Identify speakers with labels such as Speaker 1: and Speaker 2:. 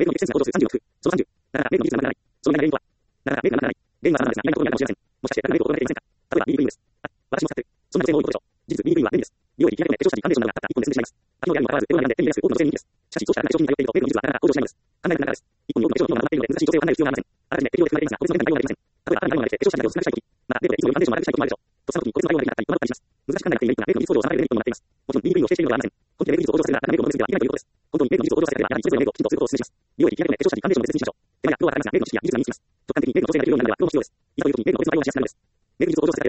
Speaker 1: のセンスが向上数36。その30。なかなかメイクの技術が上がらない。その原因はなかなかメイクが上がらない。原因は様々ですが、意外と意味があるかもしれません。もしかしてあなたがメイクを心がけていませんか？例えば BV です。私も使ってる。そんな女性も多いことでしょう。事実 BV は便利です。美容液、日焼け止め、化粧下地、ファンデーションなどがあった1本で済んでしまいます。秋のであるにもかかわらず、手の中で手に入れやすく多くの女性に人気です。しかし、そうしたあなたが化粧品に頼っていると、メイクの技術はなかなか向上しないのです。考えてみながらです。1本に多くの化粧品をまとまっているので、難しい調整を考える必要がありません。あらかじめ適量で含まれていますが、これの面でも対応ができません。例えば、頭に iPhone ができて化粧下地だけを少なくしたいとき、また、デートでいつもよりファンデーションを荒くしたいこともあるでしょう。とその時に、こいつの対応ができなかったり、困ったりします。難しく考えなくていいメイクがメイクの技術向上を妨げるメリットになっています。もちろん BV を否定しているのではありません。本気でメイク技術を向上させるが、あなたがメイクを求めすぎてはいけないということです。本当にメイクの技術を向上させたければ、やはりそれぞれのメイクをきちんとすることをお勧めします。美容液、日焼け止め、化粧下地、ファンデーションの別にしましょう。手間や苦労はかかりますが、メイクの知識や技術が身につきます。直感的にメイクの女性ができるようになるには、プロの必要です。いざという時にメイクのおつまみを話しやすくなるんです。メイク技術を向上させたければ、